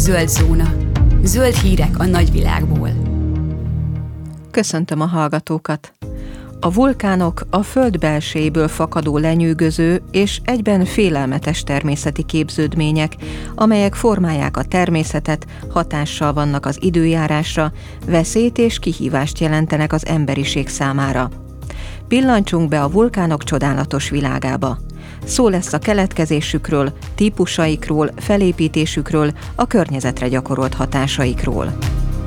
Zöld zóna. Zöld hírek a nagyvilágból. Köszöntöm a hallgatókat! A vulkánok a föld belsejéből fakadó lenyűgöző és egyben félelmetes természeti képződmények, amelyek formálják a természetet, hatással vannak az időjárásra, veszélyt és kihívást jelentenek az emberiség számára. Pillancsunk be a vulkánok csodálatos világába. Szó lesz a keletkezésükről, típusaikról, felépítésükről, a környezetre gyakorolt hatásaikról.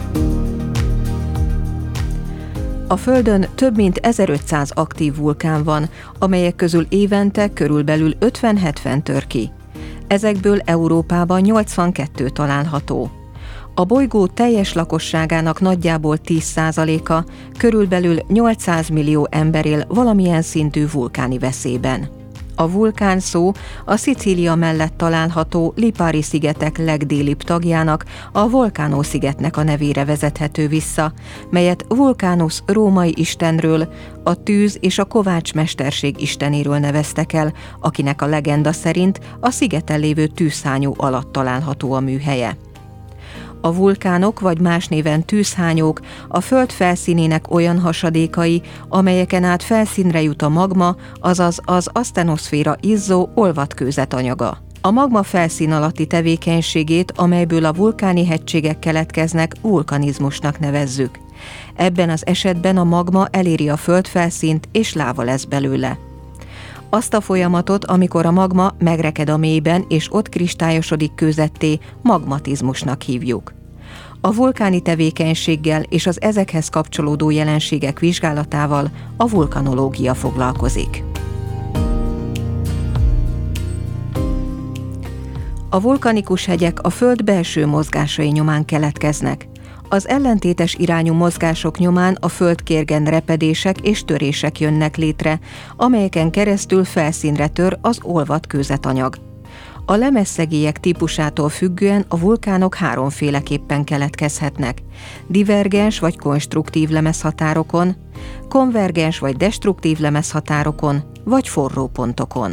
A Földön több mint 1500 aktív vulkán van, amelyek közül évente körülbelül 50-70 tör ki. Ezekből Európában 82 található. A bolygó teljes lakosságának nagyjából 10%-a, körülbelül 800 millió ember él valamilyen szintű vulkáni veszélyben. A vulkán szó a Szicília mellett található Lipari-szigetek legdélibb tagjának, a Vulcano-szigetnek a nevére vezethető vissza, melyet Vulcanus római istenről, a tűz és a kovácsmesterség istenéről neveztek el, akinek a legenda szerint a szigeten lévő tűzhányó alatt található a műhelye. A vulkánok, vagy más néven tűzhányók a föld felszínének olyan hasadékai, amelyeken át felszínre jut a magma, azaz az asztenoszféra izzó, olvadt kőzetanyaga. A magma felszín alatti tevékenységét, amelyből a vulkáni hegységek keletkeznek, vulkanizmusnak nevezzük. Ebben az esetben a magma eléri a földfelszínt, és láva lesz belőle. Azt a folyamatot, amikor a magma megreked a mélyben és ott kristályosodik kőzetté, magmatizmusnak hívjuk. A vulkáni tevékenységgel és az ezekhez kapcsolódó jelenségek vizsgálatával a vulkanológia foglalkozik. A vulkanikus hegyek a föld belső mozgásai nyomán keletkeznek. Az ellentétes irányú mozgások nyomán a földkérgen repedések és törések jönnek létre, amelyeken keresztül felszínre tör az olvadt kőzetanyag. A lemezszegélyek típusától függően a vulkánok háromféleképpen keletkezhetnek: divergens vagy konstruktív lemezhatárokon, konvergens vagy destruktív lemezhatárokon, vagy forró pontokon.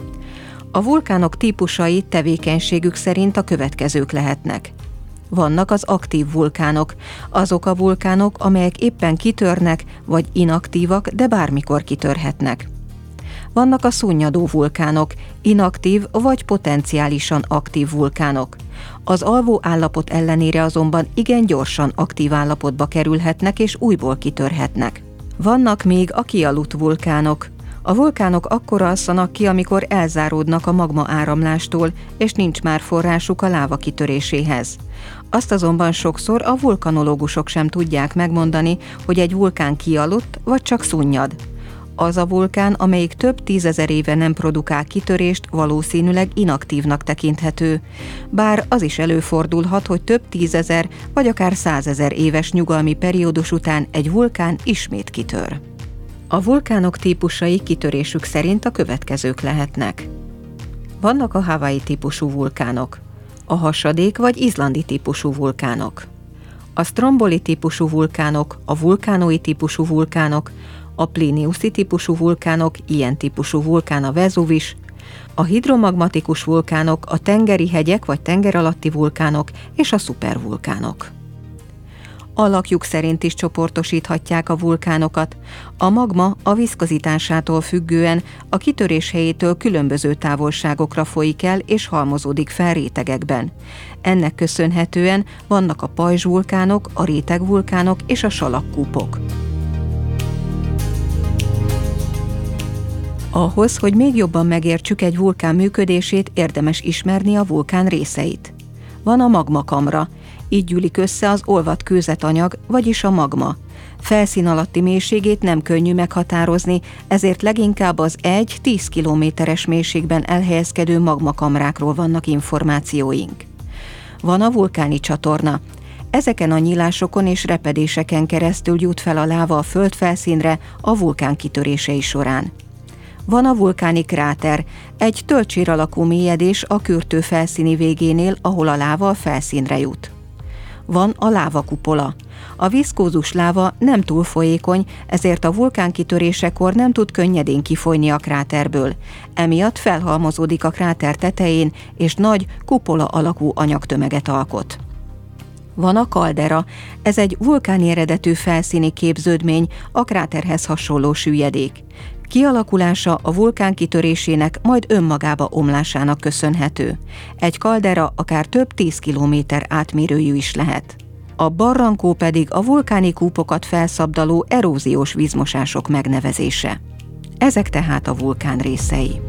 A vulkánok típusai tevékenységük szerint a következők lehetnek. Vannak az aktív vulkánok, azok a vulkánok, amelyek éppen kitörnek, vagy inaktívak, de bármikor kitörhetnek. Vannak a szunnyadó vulkánok, inaktív vagy potenciálisan aktív vulkánok. Az alvó állapot ellenére azonban igen gyorsan aktív állapotba kerülhetnek és újból kitörhetnek. Vannak még a kialudt vulkánok. A vulkánok akkor alszanak ki, amikor elzáródnak a magma áramlástól, és nincs már forrásuk a láva kitöréséhez. Azt azonban sokszor a vulkanológusok sem tudják megmondani, hogy egy vulkán kialudt, vagy csak szunnyad. Az a vulkán, amelyik több tízezer éve nem produkál kitörést, valószínűleg inaktívnak tekinthető. Bár az is előfordulhat, hogy több tízezer, vagy akár 100 000 éves nyugalmi periódus után egy vulkán ismét kitör. A vulkánok típusai kitörésük szerint a következők lehetnek. Vannak a Hawaii típusú vulkánok, a hasadék vagy izlandi típusú vulkánok, a stromboli típusú vulkánok, a vulkánói típusú vulkánok, a pliniuszi típusú vulkánok, ilyen típusú vulkán a Vezuvis, a hidromagmatikus vulkánok, a tengeri hegyek vagy tengeralatti vulkánok és a szupervulkánok. Alakjuk szerint is csoportosíthatják a vulkánokat. A magma a viszkozitásától függően a kitörés helyétől különböző távolságokra folyik el és halmozódik fel rétegekben. Ennek köszönhetően vannak a pajzsvulkánok, a rétegvulkánok és a salakkúpok. Ahhoz, hogy még jobban megértsük egy vulkán működését, érdemes ismerni a vulkán részeit. Van a magmakamra, így gyűlik össze az olvadt kőzetanyag, vagyis a magma. Felszín alatti mélységét nem könnyű meghatározni, ezért leginkább az 1-10 kilométeres mélységben elhelyezkedő magmakamrákról vannak információink. Van a vulkáni csatorna. Ezeken a nyílásokon és repedéseken keresztül jut fel a láva a földfelszínre a vulkán kitörései során. Van a vulkáni kráter, egy tölcsér alakú mélyedés a kürtő felszíni végénél, ahol a láva a felszínre jut. Van a lávakupola. A viszkózus láva nem túl folyékony, ezért a vulkán kitörésekor nem tud könnyedén kifolyni a kráterből. Emiatt felhalmozódik a kráter tetején, és nagy, kupola alakú anyagtömeget alkot. Van a kaldera, ez egy vulkáni eredetű felszíni képződmény, a kráterhez hasonló süllyedék. Kialakulása a vulkán kitörésének, majd önmagába omlásának köszönhető. Egy kaldera akár több 10 kilométer átmérőjű is lehet. A barrankó pedig a vulkáni kúpokat felszabdaló eróziós vízmosások megnevezése. Ezek tehát a vulkán részei.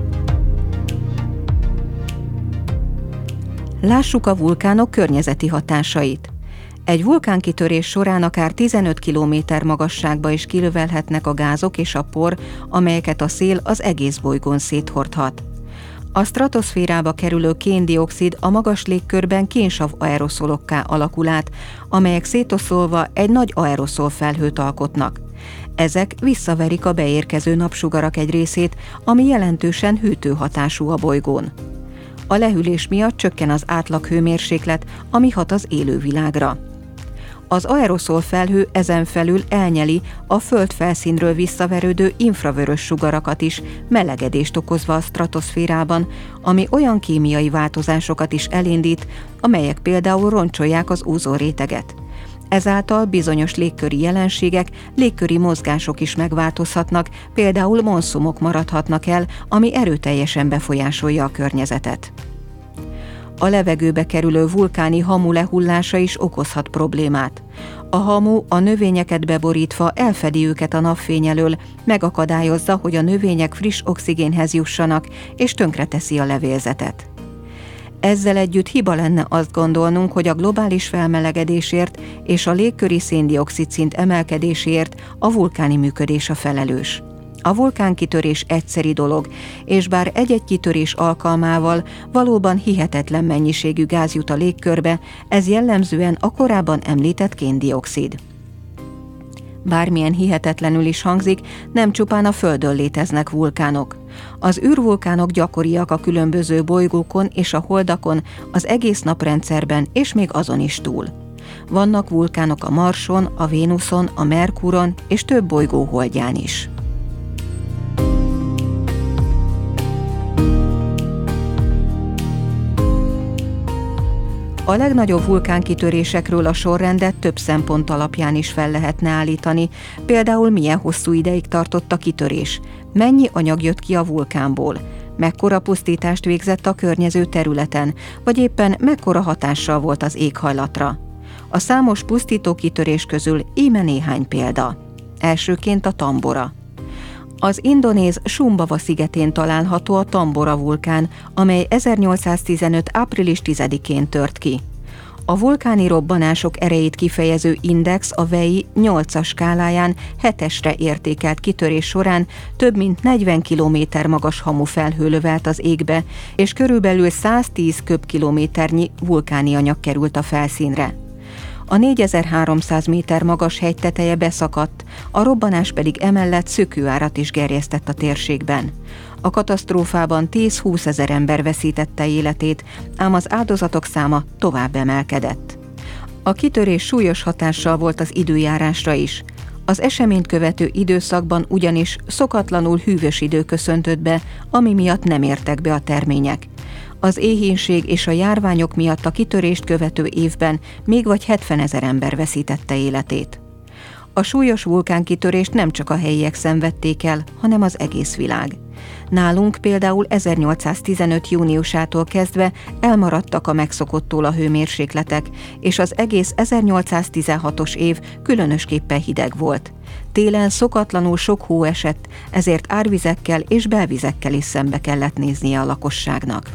Lássuk a vulkánok környezeti hatásait. Egy vulkánkitörés során akár 15 km magasságba is kilövelhetnek a gázok és a por, amelyeket a szél az egész bolygón széthordhat. A stratoszférába kerülő kén-dioxid a magas légkörben kénsav aeroszolokká alakul át, amelyek szétoszolva egy nagy aeroszol felhőt alkotnak. Ezek visszaverik a beérkező napsugarak egy részét, ami jelentősen hűtő hatású a bolygón. A lehűlés miatt csökken az átlag hőmérséklet, ami hat az élővilágra. Az aeroszol felhő ezen felül elnyeli a Föld felszínről visszaverődő infravörös sugarakat is, melegedést okozva a stratoszférában, ami olyan kémiai változásokat is elindít, amelyek például roncsolják az ózonréteget. Ezáltal bizonyos légköri jelenségek, légköri mozgások is megváltozhatnak, például monszumok maradhatnak el, ami erőteljesen befolyásolja a környezetet. A levegőbe kerülő vulkáni hamu lehullása is okozhat problémát. A hamu a növényeket beborítva elfedi őket a napfény elől, megakadályozza, hogy a növények friss oxigénhez jussanak, és tönkreteszi a levélzetet. Ezzel együtt hiba lenne azt gondolnunk, hogy a globális felmelegedésért és a légköri szén-dioxid szint emelkedéséért a vulkáni működés a felelős. A vulkánkitörés egyszeri dolog, és bár egy-egy kitörés alkalmával valóban hihetetlen mennyiségű gáz jut a légkörbe, ez jellemzően a korábban említett kén-dioxid. Bármilyen hihetetlenül is hangzik, nem csupán a Földön léteznek vulkánok. Az űrvulkánok gyakoriak a különböző bolygókon és a holdakon, az egész naprendszerben és még azon is túl. Vannak vulkánok a Marson, a Vénuszon, a Merkuron és több bolygó holdján is. A legnagyobb vulkánkitörésekről a sorrendet több szempont alapján is fel lehetne állítani, például milyen hosszú ideig tartott a kitörés, mennyi anyag jött ki a vulkánból, mekkora pusztítást végzett a környező területen, vagy éppen mekkora hatással volt az éghajlatra. A számos pusztító kitörés közül íme néhány példa. Elsőként a Tambora. Az indonéz Sumbawa szigetén található a Tambora vulkán, amely 1815. április 10-én tört ki. A vulkáni robbanások erejét kifejező index a WEI 8-as skáláján 7-esre értékelt kitörés során több mint 40 km magas hamufelhő lövelt az égbe, és körülbelül 110 köbkilométernyi vulkáni anyag került a felszínre. A 4300 méter magas hegy teteje beszakadt, a robbanás pedig emellett szökőárat is gerjesztett a térségben. A katasztrófában 10-20 ezer ember veszítette életét, ám az áldozatok száma tovább emelkedett. A kitörés súlyos hatással volt az időjárásra is. Az eseményt követő időszakban ugyanis szokatlanul hűvös idő köszöntött be, ami miatt nem értek be a termények. Az éhínség és a járványok miatt a kitörést követő évben még vagy 70 ezer ember veszítette életét. A súlyos vulkánkitörést nem csak a helyiek szenvedték el, hanem az egész világ. Nálunk például 1815. júniusától kezdve elmaradtak a megszokottól a hőmérsékletek, és az egész 1816-os év különösképpen hideg volt. Télen szokatlanul sok hó esett, ezért árvizekkel és belvizekkel is szembe kellett néznie a lakosságnak.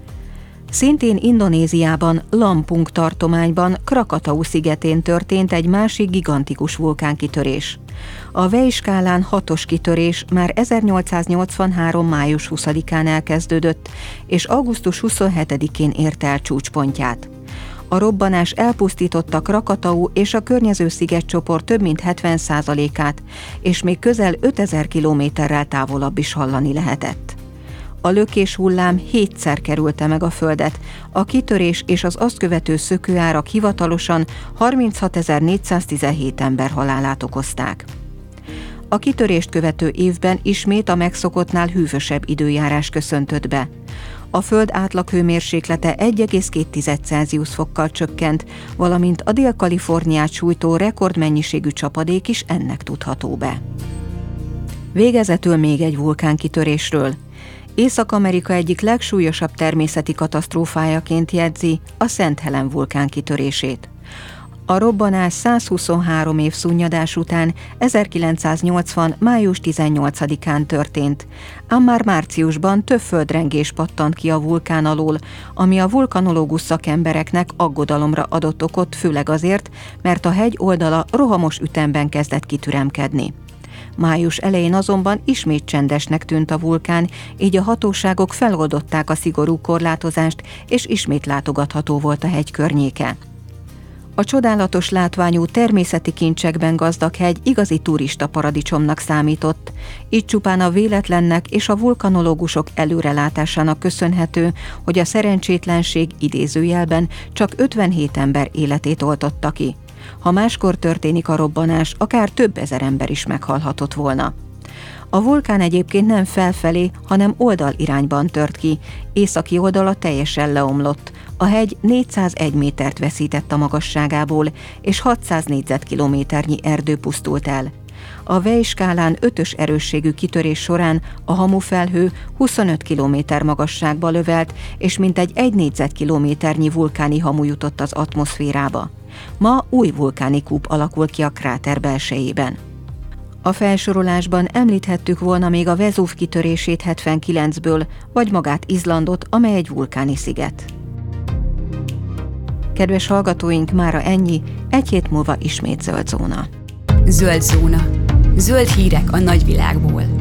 Szintén Indonéziában, Lampung tartományban, Krakatau szigetén történt egy másik gigantikus vulkánkitörés. A WEI skálán 6-os kitörés már 1883. május 20-án elkezdődött, és augusztus 27-én érte el csúcspontját. A robbanás elpusztította Krakatau és a környező szigetcsoport több mint 70%-át, és még közel 5000 kilométerrel távolabb is hallani lehetett. A lökés hullám 7-szer kerülte meg a Földet. A kitörés és az azt követő szökőárak hivatalosan 36.417 ember halálát okozták. A kitörést követő évben ismét a megszokottnál hűvösebb időjárás köszöntött be. A Föld átlaghőmérséklete 1,2 Celsius fokkal csökkent, valamint a Dél-Kaliforniát sújtó rekordmennyiségű csapadék is ennek tudható be. Végezetül még egy vulkánkitörésről. Észak-Amerika egyik legsúlyosabb természeti katasztrófájaként jegyzi a Szent Helen vulkán kitörését. A robbanás 123 év szunnyadás után 1980. május 18-án történt, ám már márciusban több földrengés pattant ki a vulkán alól, ami a vulkanológus szakembereknek aggodalomra adott okot, főleg azért, mert a hegy oldala rohamos ütemben kezdett kitüremkedni. Május elején azonban ismét csendesnek tűnt a vulkán, így a hatóságok feloldották a szigorú korlátozást, és ismét látogatható volt a hegy környéke. A csodálatos látványú természeti kincsekben gazdag hegy igazi turista paradicsomnak számított. Így csupán a véletlennek és a vulkanológusok előrelátásának köszönhető, hogy a szerencsétlenség idézőjelben csak 57 ember életét oltotta ki. Ha máskor történik a robbanás, akár több ezer ember is meghalhatott volna. A vulkán egyébként nem felfelé, hanem oldalirányban tört ki, északi oldala teljesen leomlott. A hegy 401 métert veszített a magasságából, és 600 négyzetkilométernyi erdő pusztult el. A Weill-skálán 5-ös erősségű kitörés során a hamufelhő 25 km magasságba lövelt, és mintegy 1 négyzetkilométernyi vulkáni hamu jutott az atmoszférába. Ma új vulkáni kúp alakul ki a kráter belsejében. A felsorolásban említhettük volna még a Vezúv kitörését 79-ből, vagy magát Izlandot, amely egy vulkáni sziget. Kedves hallgatóink, mára ennyi, egy hét múlva ismét Zöld Zóna. Zöld Zóna. Zöld hírek a nagyvilágból.